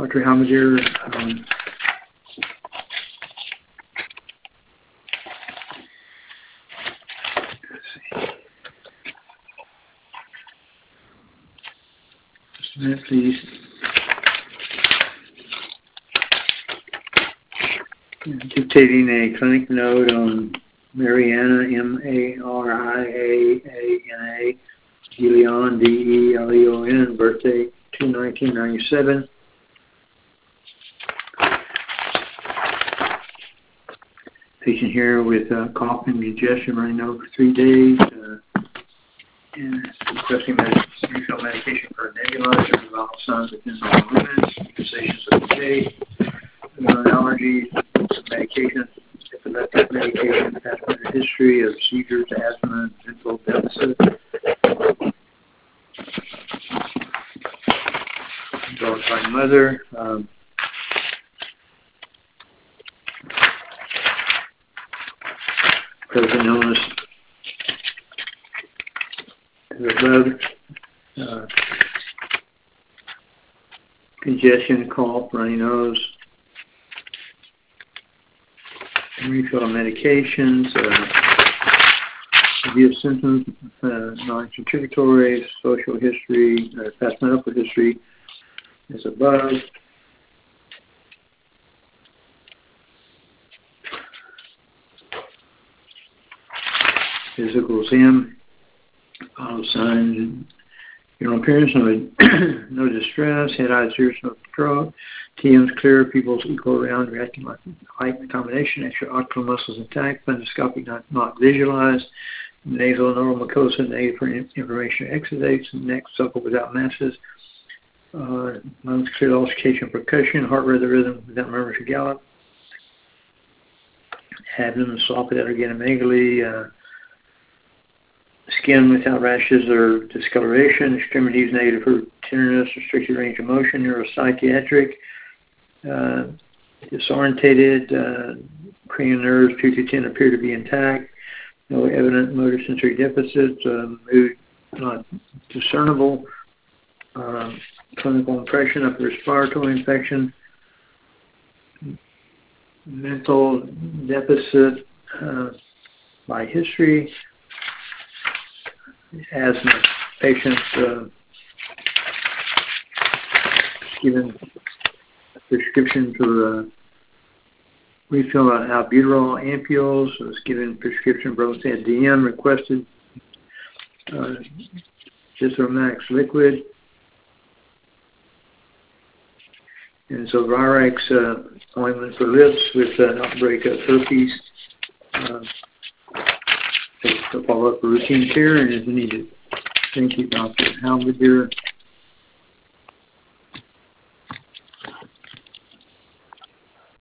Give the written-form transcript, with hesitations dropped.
Dr. Halmager, just a minute, please. I'm dictating a clinic note on Mariana, M-A-R-I-A-A-N-A, DeLeon, D-E-L-E-O-N, birthday 2/1997. Patient here with cough and congestion running over for 3 days, and requesting refill medication for a nebulizer, vital signs within normal limits, sensations of the day, allergies, medication, epileptic medication, past history of seizures, asthma, mental deficit. Developed by mother. Present illness to the above. Congestion, cough, runny nose. Refill of medications. Review of symptoms, non-contributory, social history, past medical history is above. Physical exam, vital signs, general appearance, no distress, head, eyes, ears, no throat, TM's clear, pupils equal round, reacting like combination, extraocular muscles intact, fundoscopic not visualized, nasal normal mucosa, negative for information exudates, neck supple without masses, lungs clear, auscultation, percussion, heart rhythm without murmurs or gallop, abdomen soft without organomegaly, skin without rashes or discoloration, extremities negative for tenderness, restricted range of motion, neuropsychiatric, disorientated, cranial nerves 2 to 10 appear to be intact, no evident motor sensory deficits, mood not discernible, clinical impression of respiratory infection, mental deficit by history, asthma patient given a prescription for refill on albuterol ampules, was given prescription for Bromotan DM, requested Zithromax liquid, and so Virax ointment for lips with an outbreak of herpes. To follow up a routine care and is needed. Thank you, Dr. Halmager.